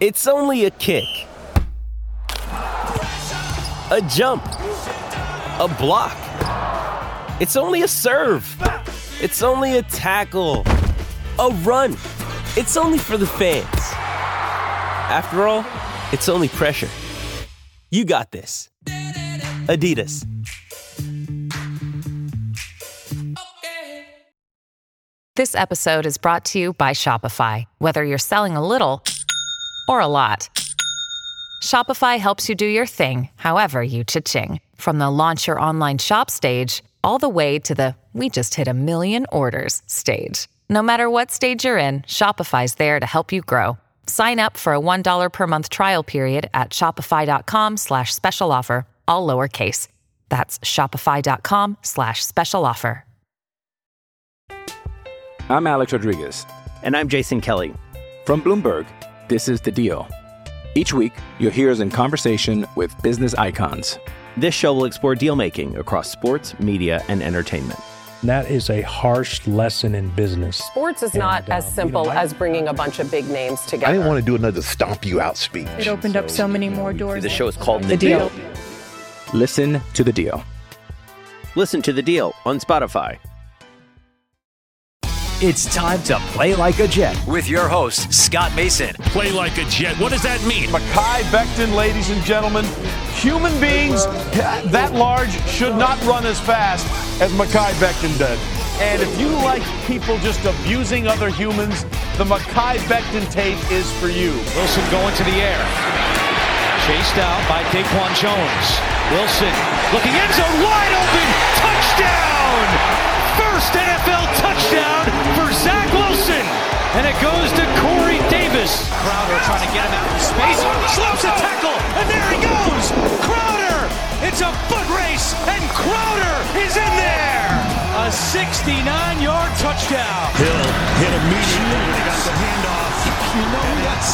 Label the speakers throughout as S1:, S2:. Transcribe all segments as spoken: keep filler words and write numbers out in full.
S1: It's only a kick, a jump, a block. It's only a serve. It's only a tackle, a run. It's only for the fans. After all, it's only pressure. You got this. Adidas.
S2: This episode is brought to you by Shopify. Whether you're selling a little or a lot, Shopify helps you do your thing, however you cha-ching. From the launch your online shop stage, all the way to the we just hit a million orders stage. No matter what stage you're in, Shopify's there to help you grow. Sign up for a one dollar per month trial period at shopify.com slash special offer, all lowercase. That's shopify.com slash special offer.
S3: I'm Alex Rodriguez.
S1: And I'm Jason Kelly.
S3: From Bloomberg, this is The Deal. Each week, you'll hear us in conversation with business icons.
S1: This show will explore deal-making across sports, media, and entertainment.
S4: That is a harsh lesson in business.
S5: Sports is
S4: and,
S5: not as
S4: um,
S5: simple
S4: you know, I,
S5: as bringing a bunch of big names together.
S6: I didn't want to do another stomp you out speech.
S7: It opened so, up so many more doors.
S1: The show is called The,
S5: the deal.
S1: deal.
S3: Listen to The Deal.
S1: Listen to The Deal on Spotify.
S8: It's time to play like a Jet with your host, Scott Mason.
S9: Play like a Jet. What does that mean?
S10: Mekhi Becton, ladies and gentlemen. Human beings that large should not run as fast as Mekhi Becton did. And if you like people just abusing other humans, the Mekhi Becton tape is for you.
S9: Wilson going to the air. Chased out by Daquan Jones. Wilson looking end zone, wide open. Touchdown! First N F L touchdown for Zach Wilson. And it goes to Corey Davis. Crowder trying to get him out in space. Slips a tackle, and there he goes. Crowder! It's a foot race, and Crowder is in there. A sixty-nine-yard touchdown.
S11: Hill hit immediately when he got the handoff. You know that's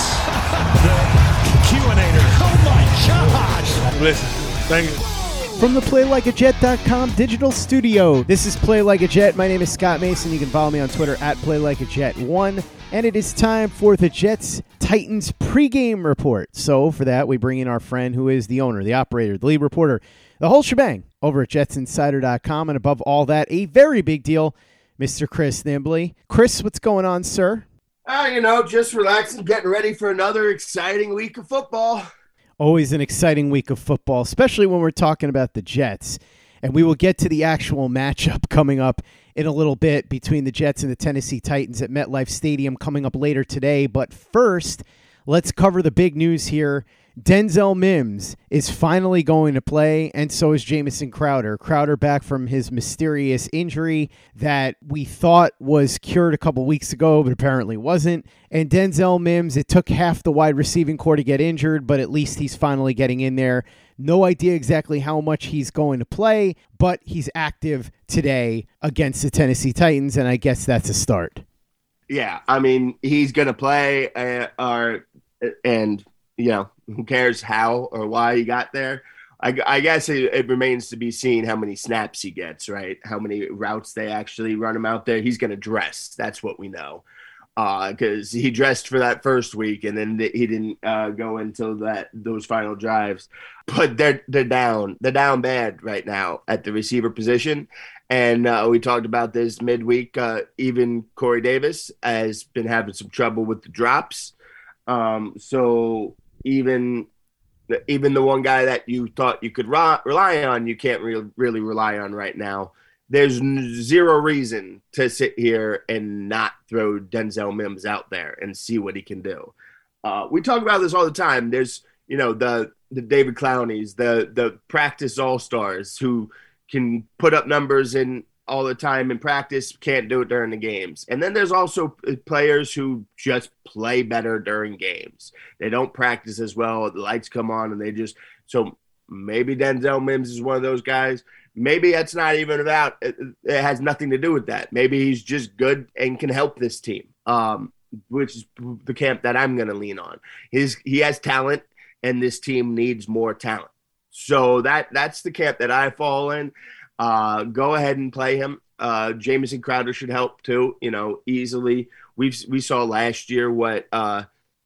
S11: the Q-inator.
S9: Oh my gosh!
S10: Listen, thank you.
S12: From the play like a jet dot com digital studio, this is Play Like a Jet. My name is Scott Mason. You can follow me on Twitter at play like a jet one. And it is time for the Jets Titans pregame report. So for that, we bring in our friend who is the owner, the operator, the lead reporter, the whole shebang over at jets insider dot com. And above all that, a very big deal, Mister Chris Nimbley. Chris, what's going on, sir?
S13: Uh, you know, just relaxing, getting ready for another exciting week of football.
S12: Always an exciting week of football, especially when we're talking about the Jets. And we will get to the actual matchup coming up in a little bit between the Jets and the Tennessee Titans at MetLife Stadium coming up later today. But first, let's cover the big news here. Denzel Mims is finally going to play, and so is Jamison Crowder. Crowder back from his mysterious injury that we thought was cured a couple weeks ago, but apparently wasn't. And Denzel Mims, it took half the wide receiving core to get injured, but at least he's finally getting in there. No idea exactly how much he's going to play, but he's active today against the Tennessee Titans, and I guess that's a start.
S13: Yeah, I mean, he's going to play, uh, or, and, you know, who cares how or why he got there? I, I guess it, it remains to be seen how many snaps he gets, right? How many routes they actually run him out there. He's going to dress. That's what we know. Because uh, he dressed for that first week, and then th- he didn't uh, go until that those final drives. But they're they're down. They're down bad right now at the receiver position. And uh, we talked about this midweek. Uh, even Corey Davis has been having some trouble with the drops. Um, so even even the one guy that you thought you could ra- rely on, you can't re- really rely on right now. There's zero reason to sit here and not throw Denzel Mims out there and see what he can do. Uh, we talk about this all the time. There's, you know, the the David Clowneys, the the practice all-stars who can put up numbers in all the time in practice, can't do it during the games. And then there's also players who just play better during games. They don't practice as well. The lights come on and they just – so maybe Denzel Mims is one of those guys. Maybe that's not even about – it has nothing to do with that. Maybe he's just good and can help this team, um, which is the camp that I'm going to lean on. His, he has talent, and this team needs more talent. So that that's the camp that I fall in. Uh, go ahead and play him. Uh, Jamison Crowder should help too, you know, easily. We've we saw last year what uh,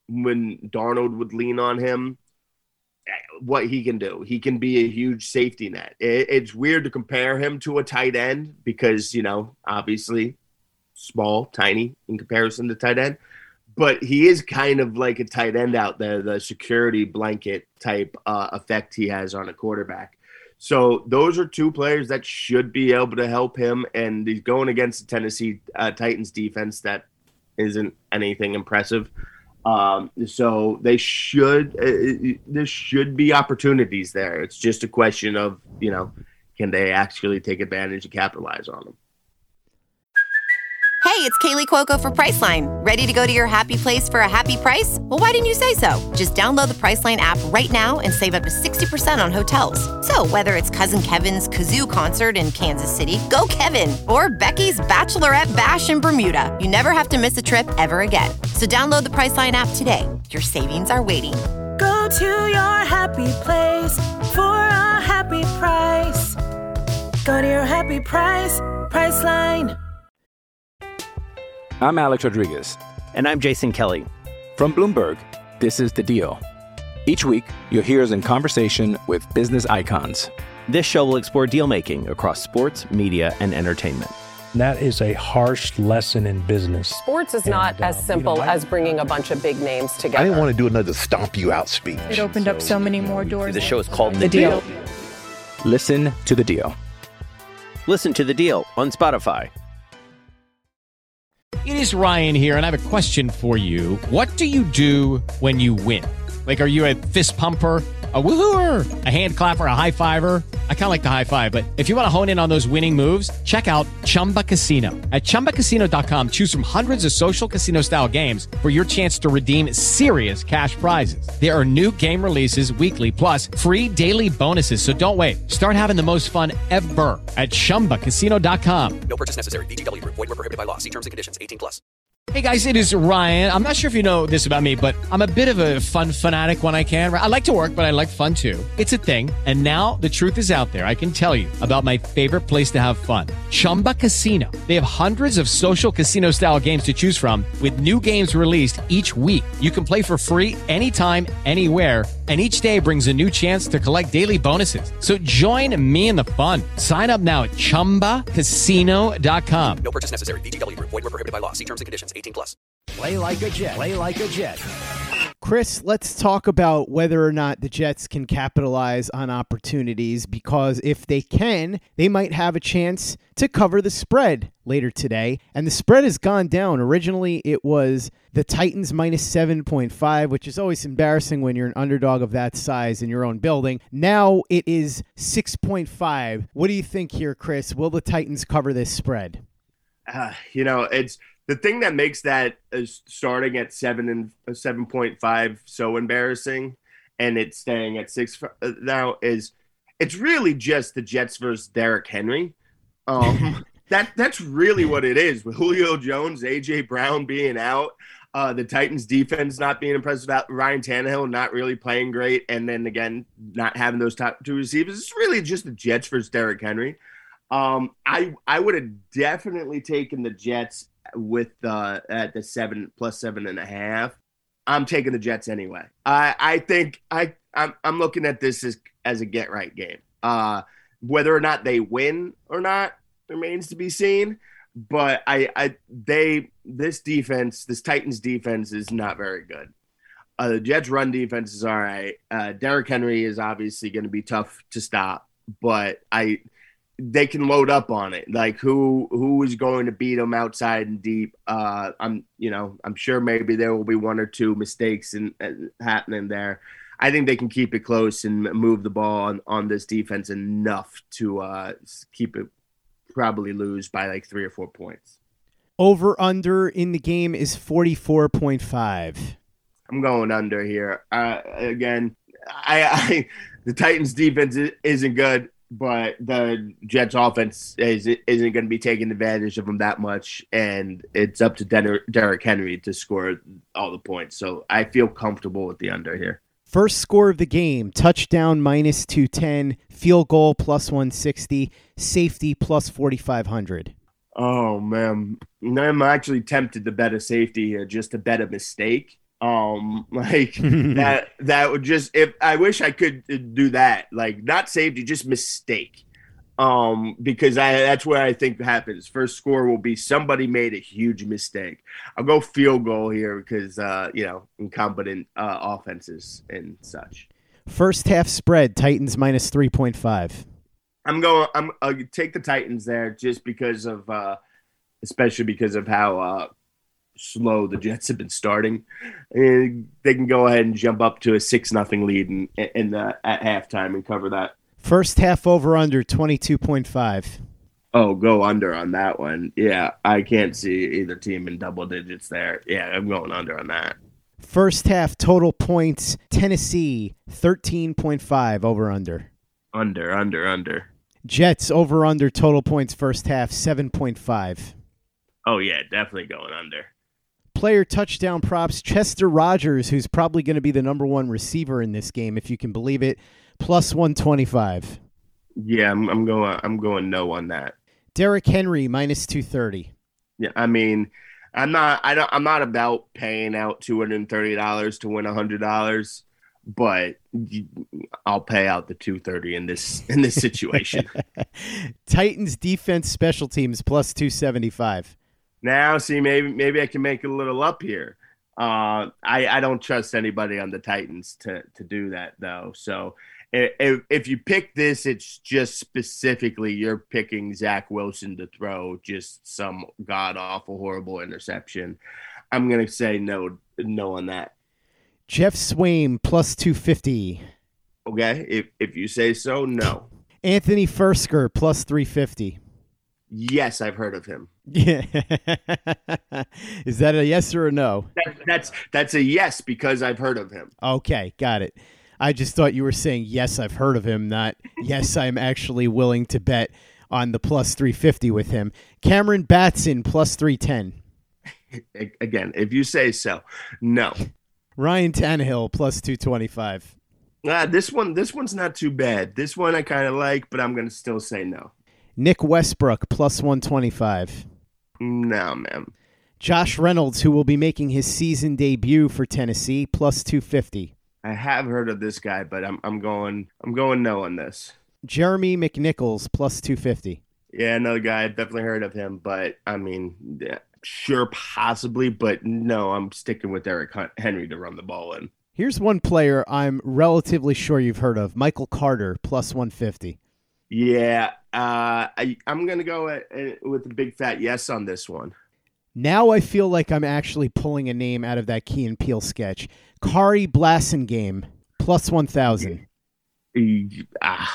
S13: when Darnold would lean on him, what he can do. He can be a huge safety net. It, it's weird to compare him to a tight end because, you know, obviously small, tiny in comparison to tight end. But he is kind of like a tight end out there, the security blanket type uh, effect he has on a quarterback. So those are two players that should be able to help him. And he's going against the Tennessee uh, Titans defense that isn't anything impressive. Um, so they should, uh, there should be opportunities there. It's just a question of, you know, can they actually take advantage and capitalize on them?
S14: Hey, it's Kaylee Cuoco for Priceline. Ready to go to your happy place for a happy price? Well, why didn't you say so? Just download the Priceline app right now and save up to sixty percent on hotels. So whether it's Cousin Kevin's Kazoo Concert in Kansas City, go Kevin, or Becky's Bachelorette Bash in Bermuda, you never have to miss a trip ever again. So download the Priceline app today. Your savings are waiting.
S15: Go to your happy place for a happy price. Go to your happy price, Priceline.
S3: I'm Alex Rodriguez.
S8: And I'm Jason Kelly.
S3: From Bloomberg, this is The Deal. Each week, you'll hear us in conversation with business icons.
S8: This show will explore deal-making across sports, media, and entertainment.
S4: That is a harsh lesson in business.
S5: Sports is not
S4: and, uh,
S5: as simple
S4: you know, I,
S5: as bringing a bunch of big names together.
S6: I didn't want to do another stomp you out speech.
S7: It opened up so many more doors.
S8: The show is called The,
S7: The
S8: deal.
S7: Deal.
S3: Listen to The Deal.
S8: Listen to The Deal on Spotify.
S16: It is Ryan here, and I have a question for you. What do you do when you win? Like, are you a fist pumper, a woohooer, a hand clapper, a high fiver? I kind of like the high five, but if you want to hone in on those winning moves, check out Chumba Casino. At chumba casino dot com, choose from hundreds of social casino-style games for your chance to redeem serious cash prizes. There are new game releases weekly, plus free daily bonuses. So don't wait. Start having the most fun ever at chumba casino dot com.
S17: No purchase necessary. V G W Group. Void where prohibited by law. See terms and conditions. eighteen plus.
S16: Hey guys, it is Ryan. I'm not sure if you know this about me, but I'm a bit of a fun fanatic when I can. I like to work, but I like fun too. It's a thing. And now the truth is out there. I can tell you about my favorite place to have fun. Chumba Casino. They have hundreds of social casino style games to choose from with new games released each week. You can play for free anytime, anywhere. And each day brings a new chance to collect daily bonuses. So join me in the fun. Sign up now at chumba casino dot com.
S17: No purchase necessary. V G W Group. Void where prohibited by law. See terms and conditions. eighteen plus.
S8: Play like a Jet. Play like a Jet.
S12: Chris, let's talk about whether or not the Jets can capitalize on opportunities, because if they can, they might have a chance to cover the spread later today. And the spread has gone down. Originally, it was the Titans minus seven point five, which is always embarrassing when you're an underdog of that size in your own building. Now it is six point five. What do you think here, Chris? Will the Titans cover this spread?
S13: Uh, you know, it's the thing that makes that is starting at seven and seven point five so embarrassing, and it's staying at six now is it's really just the Jets versus Derrick Henry. Um, that that's really what it is, with Julio Jones, A J Brown being out, uh, the Titans defense not being impressive, Ryan Tannehill not really playing great, and then again not having those top two receivers. It's really just the Jets versus Derrick Henry. Um, I I would have definitely taken the Jets with uh, at the seven plus seven and a half. I'm taking the Jets anyway. I I think I I'm I'm looking at this as as a get right game. Uh, whether or not they win or not remains to be seen. But I I they this defense, this Titans defense is not very good. Uh, the Jets run defense is all right. Uh, Derrick Henry is obviously going to be tough to stop, but I. They can load up on it. Like who who is going to beat them outside and deep? Uh, I'm you know I'm sure maybe there will be one or two mistakes in, uh, happening there. I think they can keep it close and move the ball on, on this defense enough to uh, keep it probably lose by like three or four points.
S12: Over under in the game is forty-four point five.
S13: I'm going under here. Uh, again, I, I the Titans defense isn't good, but the Jets offense is, isn't going to be taking advantage of them that much, and it's up to Den- Derrick Henry to score all the points. So I feel comfortable with the under here.
S12: First score of the game, touchdown minus two ten, field goal plus one sixty, safety plus forty-five hundred.
S13: Oh, man. I'm actually tempted to bet a safety here, just to bet a mistake. Um, like that, that would just, if I wish I could do that, like not safety, just mistake. Um, because I, that's where I think happens. First score will be somebody made a huge mistake. I'll go field goal here because, uh, you know, incompetent uh, offenses and such.
S12: First half spread, Titans minus three point five.
S13: I'm going, I'm, I'll take the Titans there just because of, uh, especially because of how, uh, slow the Jets have been starting. And they can go ahead and jump up to a six nothing lead in, in the, at halftime and cover that.
S12: First half over under twenty-two point five.
S13: Oh, go under on that one. Yeah, I can't see either team in double digits there. Yeah, I'm going under on that.
S12: First half total points, Tennessee thirteen point five over under.
S13: Under, under, under.
S12: Jets over under total points first half seven point five.
S13: Oh, yeah, definitely going under.
S12: Player touchdown props, Chester Rogers, who's probably going to be the number one receiver in this game, if you can believe it, plus one twenty-five.
S13: Yeah, I'm, I'm going I'm going no on that.
S12: Derrick Henry minus two thirty.
S13: Yeah, I mean, I'm not I don't I'm not about paying out two hundred thirty dollars to win one hundred dollars, but I'll pay out the two thirty in this in this situation.
S12: Titans defense special teams plus two seventy-five.
S13: Now, see, maybe maybe I can make a little up here. Uh, I, I don't trust anybody on the Titans to, to do that, though. So if, if you pick this, it's just specifically you're picking Zach Wilson to throw just some god-awful, horrible interception. I'm going to say no no on that.
S12: Jeff Swaim plus two fifty.
S13: Okay, if if you say so, no.
S12: Anthony Fursker plus three fifty.
S13: Yes, I've heard of him.
S12: Yeah. Is that a yes or a no?
S13: That, that's that's a yes because I've heard of him.
S12: Okay, got it. I just thought you were saying yes, I've heard of him, not yes, I'm actually willing to bet on the plus three fifty with him. Cameron Batson plus three ten.
S13: Again, if you say so, no.
S12: Ryan Tannehill plus two twenty-five.
S13: Uh, this one, this one's not too bad. This one I kind of like, but I'm going to still say no.
S12: Nick Westbrook plus one twenty-five.
S13: No, man.
S12: Josh Reynolds, who will be making his season debut for Tennessee, plus two fifty.
S13: I have heard of this guy, but I'm I'm going I'm going no on this.
S12: Jeremy McNichols plus two fifty.
S13: Yeah, another guy. I've definitely heard of him, but I mean, yeah, sure, possibly, but no, I'm sticking with Derrick Henry to run the ball in.
S12: Here's one player I'm relatively sure you've heard of, Michael Carter plus one fifty.
S13: Yeah, uh, I, I'm going to go at, at, with a big fat yes on this one.
S12: Now I feel like I'm actually pulling a name out of that Key and Peele sketch. Kari Blasingame, plus one thousand.
S13: Uh,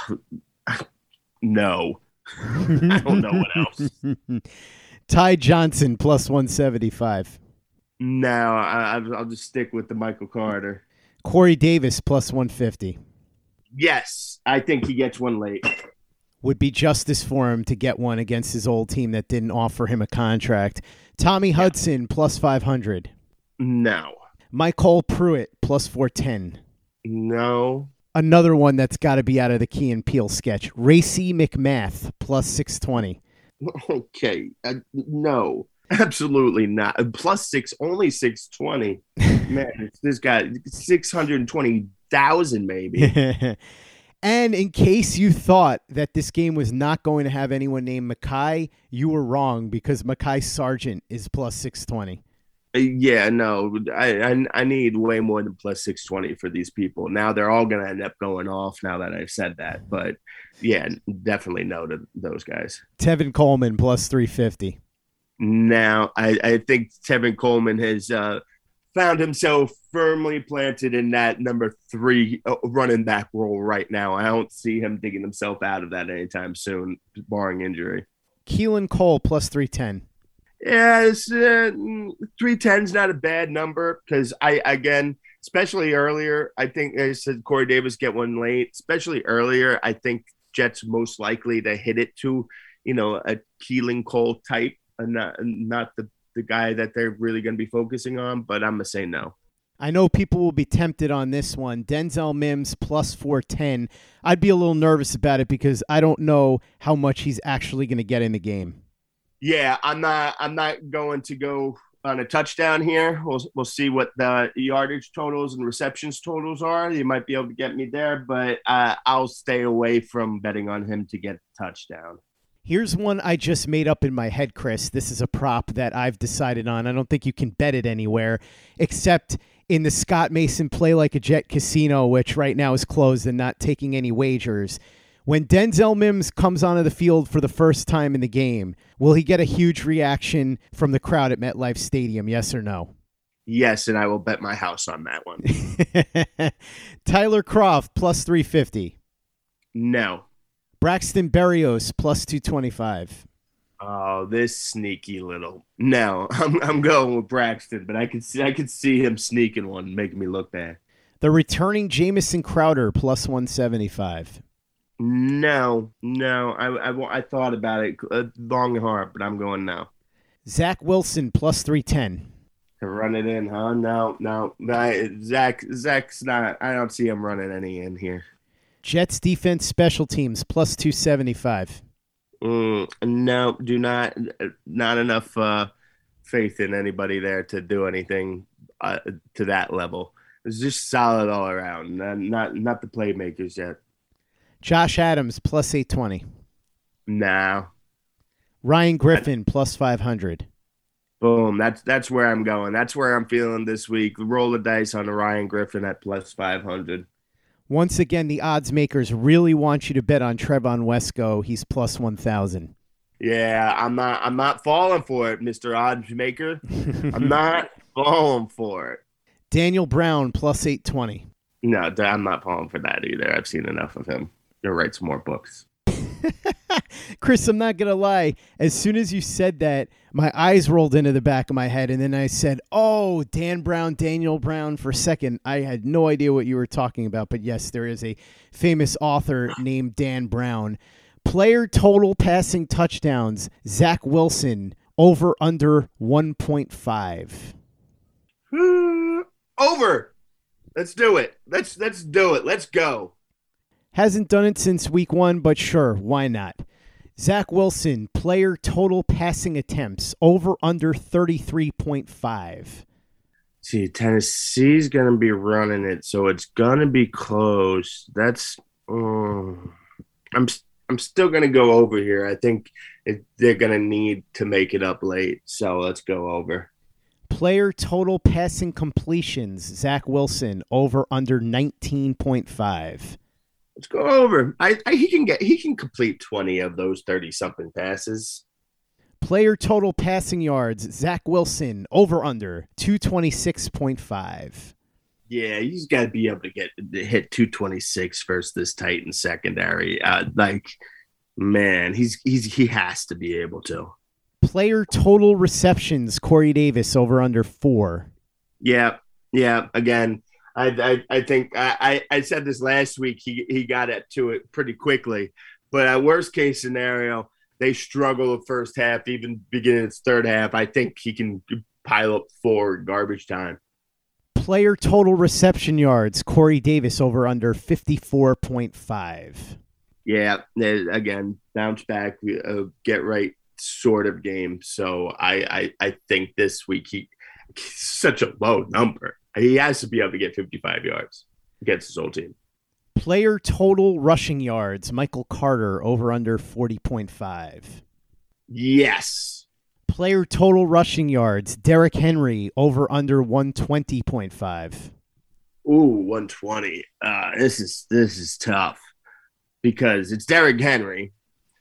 S13: no. I don't know what else.
S12: Ty Johnson, plus one seventy-five.
S13: No, I, I'll just stick with the Michael Carter.
S12: Corey Davis, plus one fifty.
S13: Yes, I think he gets one late.
S12: Would be justice for him to get one against his old team that didn't offer him a contract. Tommy Hudson, plus five hundred.
S13: No.
S12: Michael Pruitt, plus four ten.
S13: No.
S12: Another one that's got to be out of the Key and Peele sketch. Racy McMath, plus six twenty.
S13: Okay. Uh, no. Absolutely not. Plus six, only six twenty. Man, it's this guy, six hundred twenty thousand maybe.
S12: And in case you thought that this game was not going to have anyone named Mekhi, you were wrong because Mekhi Sargent is plus six twenty.
S13: Yeah, no, I, I I need way more than plus six twenty for these people. Now they're all going to end up going off now that I've said that. But yeah, definitely no to those guys.
S12: Tevin Coleman plus three fifty.
S13: Now, I, I think Tevin Coleman has uh, found himself firmly planted in that number three uh, running back role right now. I don't see him digging himself out of that anytime soon, barring injury.
S12: Keelan Cole plus three ten.
S13: Yeah, it's, uh, three ten is not a bad number because, I again, especially earlier, I think I said Corey Davis get one late, especially earlier, I think Jets most likely to hit it to, you know, a Keelan Cole type. And not, not the, the guy that they're really going to be focusing on, but I'm going to say no.
S12: I know people will be tempted on this one. Denzel Mims plus four ten. I'd be a little nervous about it because I don't know how much he's actually going to get in the game.
S13: Yeah, I'm not I'm not going to go on a touchdown here. We'll we'll see what the yardage totals and receptions totals are. You might be able to get me there, but uh, I'll stay away from betting on him to get a touchdown.
S12: Here's one I just made up in my head, Chris. This is a prop that I've decided on. I don't think you can bet it anywhere except in the Scott Mason Play Like a Jet Casino, which right now is closed and not taking any wagers. When Denzel Mims comes onto the field for the first time in the game, will he get a huge reaction from the crowd at MetLife Stadium, yes or no?
S13: Yes, and I will bet my house on that one.
S12: Tyler Kroft, plus three fifty.
S13: No.
S12: Braxton Berrios, plus two twenty-five.
S13: Oh, this sneaky little. No, I'm I'm going with Braxton, but I could see I could see him sneaking one, making me look bad.
S12: The returning Jamison Crowder, plus one seventy-five.
S13: No, no. I, I, I thought about it uh, long and hard, but I'm going no.
S12: Zach Wilson, plus three ten.
S13: To run it in, huh? No, no. I, Zach, Zach's not. I don't see him running any in here.
S12: Jets defense special teams, plus two seventy-five.
S13: Mm, no, do not. Not enough uh, faith in anybody there to do anything uh, to that level. It's just solid all around. Not, not, not the playmakers yet.
S12: Josh Adams, plus eight twenty.
S13: No.
S12: Ryan Griffin, I, plus five hundred.
S13: Boom. That's that's where I'm going. That's where I'm feeling this week. Roll the dice on the Ryan Griffin at plus five hundred.
S12: Once again, the odds makers really want you to bet on Trevon Wesco. He's plus one thousand.
S13: Yeah, I'm not I'm not falling for it, Mister Odds Maker. I'm not falling for it.
S12: Daniel Brown, plus eight twenty.
S13: No, I'm not falling for that either. I've seen enough of him. You'll write some more books.
S12: Chris, I'm not going to lie. As soon as you said that, my eyes rolled into the back of my head, and then I said, oh, Dan Brown, Daniel Brown. For a second, I had no idea what you were talking about. But yes, there is a famous author named Dan Brown. Player total passing touchdowns, Zach Wilson, over under one point five.
S13: Over. Let's do it. Let's let's do it. Let's go.
S12: Hasn't done it since week one, but sure, why not? Zach Wilson, player total passing attempts, over under thirty-three point five.
S13: See, Tennessee's going to be running it, so it's going to be close. That's um, I'm I'm still going to go over here. I think it, they're going to need to make it up late, so let's go over.
S12: Player total passing completions, Zach Wilson, over under nineteen point five.
S13: Let's go over. I, I he can get he can complete twenty of those thirty something passes.
S12: Player total passing yards, Zach Wilson, over under two twenty-six point five.
S13: Yeah, he's got to be able to get to hit two twenty-six versus this Titans secondary. Uh, like, man, he's he's he has to be able to.
S12: Player total receptions, Corey Davis, over under four.
S13: Yeah, yeah. Again, I I, I think I, I said this last week. He he got it to it pretty quickly, but at worst case scenario, they struggle the first half, even beginning its third half. I think he can pile up four garbage time.
S12: Player total reception yards, Corey Davis, over under fifty-four point five.
S13: Yeah, again, bounce back, uh, get right sort of game. So I, I I think this week he he's such a low number. He has to be able to get fifty-five yards against his whole team.
S12: Player total rushing yards, Michael Carter, over under forty point five.
S13: Yes.
S12: Player total rushing yards, Derrick Henry, over under one twenty point five.
S13: Ooh, one twenty. Uh, this is this is tough because it's Derrick Henry.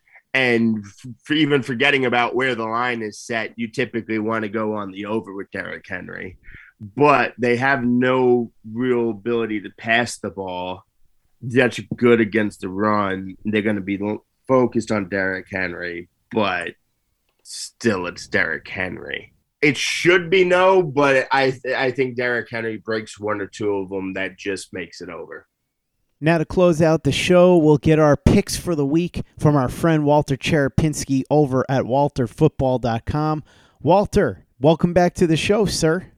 S13: And for even forgetting about where the line is set, you typically want to go on the over with Derrick Henry. But they have no real ability to pass the ball. That's good against the run. They're going to be focused on Derrick Henry, but still it's Derrick Henry. It should be no, but I th- I think Derrick Henry breaks one or two of them. That just makes it over.
S12: Now to close out the show, we'll get our picks for the week from our friend Walter Cherepinski over at walter football dot com. Walter, welcome back to the show, sir.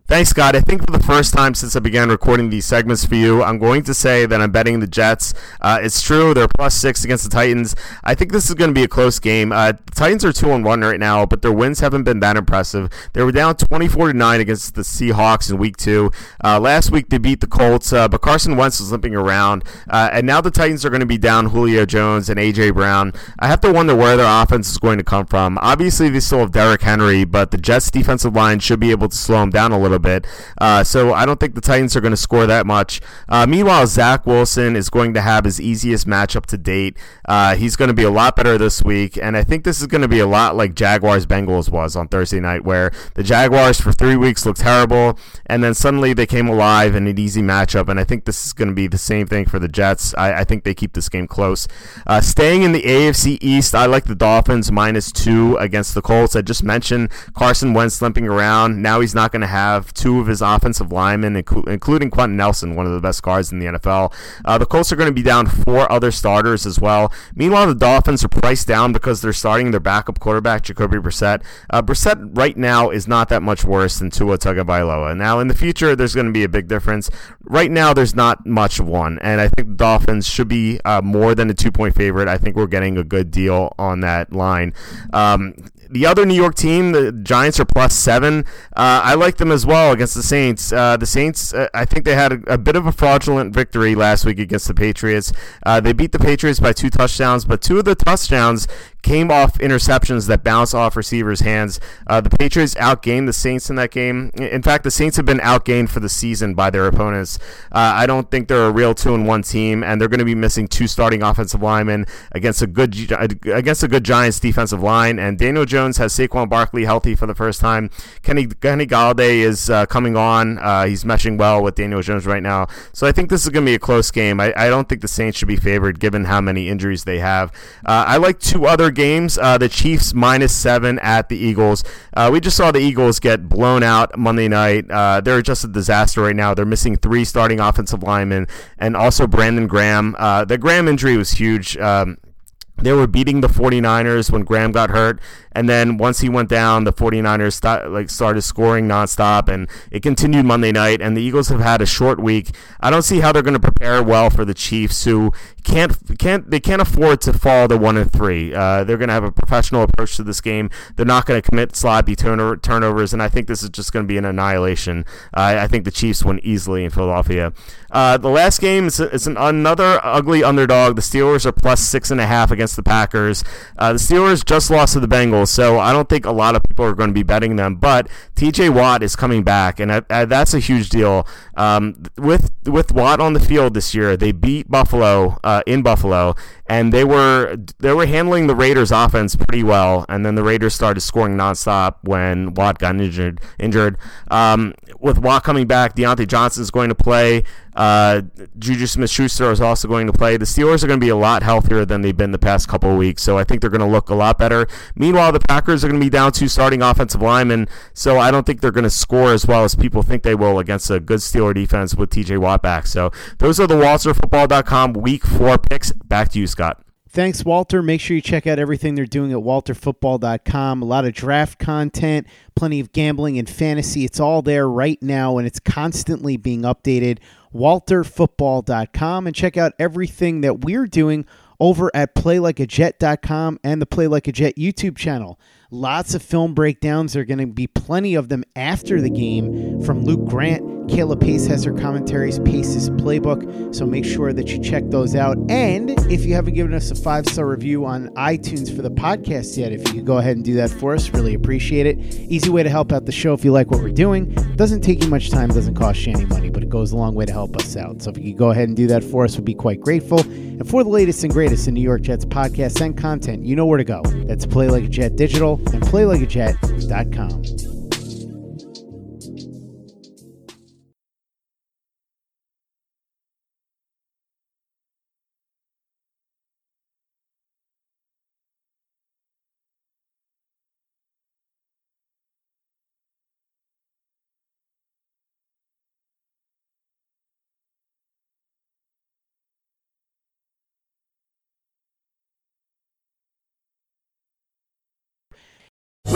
S18: Thanks, Scott. I think for the first time since I began recording these segments for you, I'm going to say that I'm betting the Jets. Uh, it's true, they're plus six against the Titans. I think this is going to be a close game. Uh, the Titans are two and one right now, but their wins haven't been that impressive. They were down twenty-four to nine against the Seahawks in week two. Uh, last week they beat the Colts, uh, but Carson Wentz was limping around. Uh, and now the Titans are going to be down Julio Jones and A J Brown. I have to wonder where their offense is going to come from. Obviously, they still have Derrick Henry, but the Jets' defensive line should be able to slow him down a little bit. Uh, so I don't think the Titans are going to score that much. Uh, meanwhile, Zach Wilson is going to have his easiest matchup to date. Uh, he's going to be a lot better this week, and I think this is going to be a lot like Jaguars-Bengals was on Thursday night, where the Jaguars for three weeks looked terrible, and then suddenly they came alive in an easy matchup, and I think this is going to be the same thing for the Jets. I, I think they keep this game close. Uh, staying in the A F C East, I like the Dolphins minus two against the Colts. I just mentioned Carson Wentz limping around. Now he's not going to have two of his offensive linemen, including Quentin Nelson, one of the best guards in the N F L. Uh, the Colts are going to be down four other starters as well. Meanwhile, the Dolphins are priced down because they're starting their backup quarterback, Jacoby Brissett. Uh, Brissett right now is not that much worse than Tua Tagovailoa. Now, in the future, there's going to be a big difference. Right now, there's not much of one, and I think the Dolphins should be uh, more than a two-point favorite. I think we're getting a good deal on that line. Um, The other New York team, the Giants, are plus seven. Uh, I like them as well against the Saints. Uh, the Saints, uh, I think they had a, a bit of a fraudulent victory last week against the Patriots. Uh, they beat the Patriots by two touchdowns, but two of the touchdowns came off interceptions that bounced off receivers' hands. Uh, the Patriots outgained the Saints in that game. In fact, the Saints have been outgained for the season by their opponents. Uh, I don't think they're a real two and one team, and they're going to be missing two starting offensive linemen against a good against a good Giants defensive line. And Daniel Jones has Saquon Barkley healthy for the first time. Kenny Kenny Galladay is uh, coming on. Uh, he's meshing well with Daniel Jones right now. So I think this is going to be a close game. I, I don't think the Saints should be favored given how many injuries they have. Uh, I like two other games. Uh, the Chiefs minus seven at the Eagles. Uh, we just saw the Eagles get blown out Monday night. Uh, they're just a disaster right now. They're missing three starting offensive linemen and also Brandon Graham. Uh, the Graham injury was huge. Um, They were beating the 49ers when Graham got hurt, and then once he went down, the 49ers st- like started scoring nonstop, and it continued Monday night, and the Eagles have had a short week. I don't see how they're going to prepare well for the Chiefs, who can't can't they can't afford to fall to one and three. Uh, they're going to have a professional approach to this game. They're not going to commit sloppy turnover, turnovers, and I think this is just going to be an annihilation. Uh, I think the Chiefs win easily in Philadelphia. Uh, the last game is, is an, another ugly underdog. The Steelers are plus six and a half against the Packers. Uh, the Steelers just lost to the Bengals, so I don't think a lot of people are going to be betting them, but T J Watt is coming back, and I, I, that's a huge deal. Um, with with Watt on the field this year, they beat Buffalo uh, in Buffalo, and they were they were handling the Raiders' offense pretty well, and then the Raiders started scoring nonstop when Watt got injured. Injured. Um, with Watt coming back, Deontay Johnson is going to play. Uh, Juju Smith-Schuster is also going to play. The Steelers are going to be a lot healthier than they've been the past couple of weeks, so I think they're going to look a lot better. Meanwhile, the Packers are going to be down two starting offensive linemen, so I don't think they're going to score as well as people think they will against a good Steeler defense with T J Watt back. So those are the Walter Football dot com Week four picks. Back to you, Scott.
S12: Thanks, Walter. Make sure you check out everything they're doing at Walter Football dot com. A lot of draft content, plenty of gambling and fantasy. It's all there right now, and it's constantly being updated. Walter Football dot com, and check out everything that we're doing over at Play Like a Jet dot com and the Play Like a Jet YouTube channel. Lots of film breakdowns. There are going to be plenty of them after the game from Luke Grant. Kayla Pace has her commentaries, Pace's Playbook, so make sure that you check those out. And if you haven't given us a five-star review on iTunes for the podcast yet, if you could go ahead and do that for us, really appreciate it. Easy way to help out the show if you like what we're doing. Doesn't take you much time, doesn't cost you any money, but it goes a long way to help us out. So if you could go ahead and do that for us, we'd be quite grateful. And for the latest and greatest in New York Jets podcasts and content, you know where to go. That's Play Like a Jet Digital and Play Like a Jet dot com.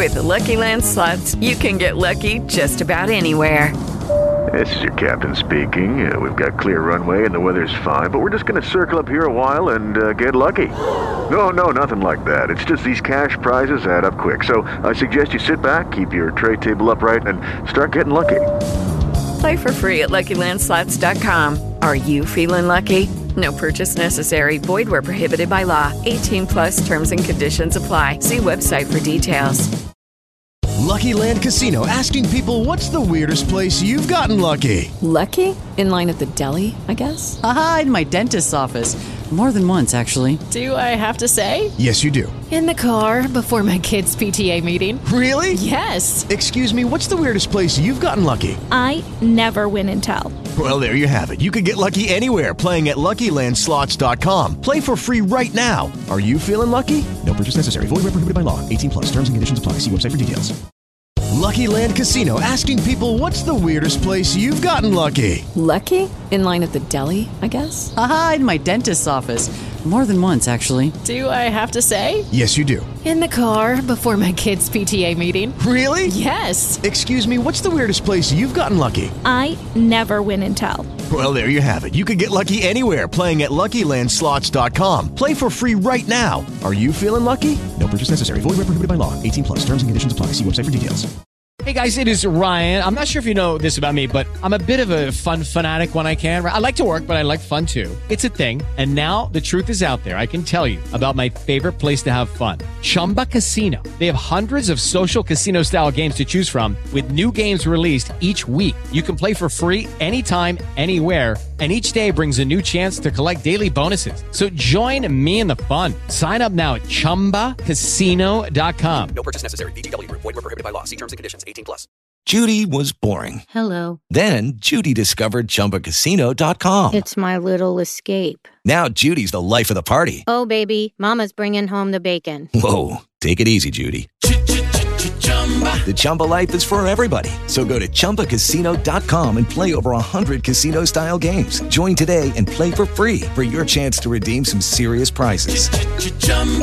S19: With the Lucky Land Slots, you can get lucky just about anywhere.
S20: This is your captain speaking. Uh, we've got clear runway and the weather's fine, but we're just going to circle up here a while and uh, get lucky. No, no, nothing like that. It's just these cash prizes add up quick. So I suggest you sit back, keep your tray table upright, and start getting lucky.
S19: Play for free at Lucky Land Slots dot com. Are you feeling lucky? No purchase necessary. Void where prohibited by law. eighteen plus terms and conditions apply. See website for details.
S21: Lucky Land Casino, asking people, what's the weirdest place you've gotten lucky?
S22: Lucky? In line at the deli, I guess?
S23: Aha, in my dentist's office. More than once, actually.
S22: Do I have to say?
S21: Yes, you do.
S22: In the car before my kids' P T A meeting.
S21: Really?
S22: Yes.
S21: Excuse me, what's the weirdest place you've gotten lucky?
S24: I never win and tell.
S21: Well, there you have it. You can get lucky anywhere, playing at Lucky Land Slots dot com. Play for free right now. Are you feeling lucky? No purchase necessary. Void where prohibited by law. eighteen plus. Terms and conditions apply. See website for details. Lucky Land Casino, asking people, what's the weirdest place you've gotten lucky?
S22: Lucky? In line at the deli, I guess?
S23: Aha, in my dentist's office. More than once, actually.
S22: Do I have to say?
S21: Yes, you do.
S22: In the car before my kids' P T A meeting.
S21: Really?
S22: Yes.
S21: Excuse me, what's the weirdest place you've gotten lucky?
S24: I never win and tell.
S21: Well, there you have it. You can get lucky anywhere, playing at Lucky Land Slots dot com. Play for free right now. Are you feeling lucky? No purchase necessary. Void where prohibited by law. eighteen plus. Terms and conditions apply. See website for details.
S16: Hey guys, it is Ryan. I'm not sure if you know this about me, but I'm a bit of a fun fanatic when I can. I like to work, but I like fun too. It's a thing. And now the truth is out there. I can tell you about my favorite place to have fun. Chumba Casino. They have hundreds of social casino style games to choose from with new games released each week. You can play for free anytime, anywhere. And each day brings a new chance to collect daily bonuses. So join me in the fun. Sign up now at chumba casino dot com.
S17: No purchase necessary. V G W Group. Void where prohibited by law. See terms and conditions. eighteen plus.
S25: Judy was boring.
S24: Hello.
S25: Then Judy discovered chumba casino dot com.
S24: It's my little escape.
S25: Now Judy's the life of the party.
S24: Oh, baby, mama's bringing home the bacon.
S25: Whoa, take it easy, Judy. The Chumba life is for everybody. So go to chumba casino dot com and play over one hundred casino-style games. Join today and play for free for your chance to redeem some serious prizes.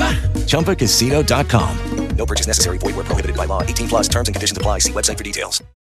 S25: chumba casino dot com.
S17: No purchase necessary. Void where prohibited by law. eighteen plus terms and conditions apply. See website for details.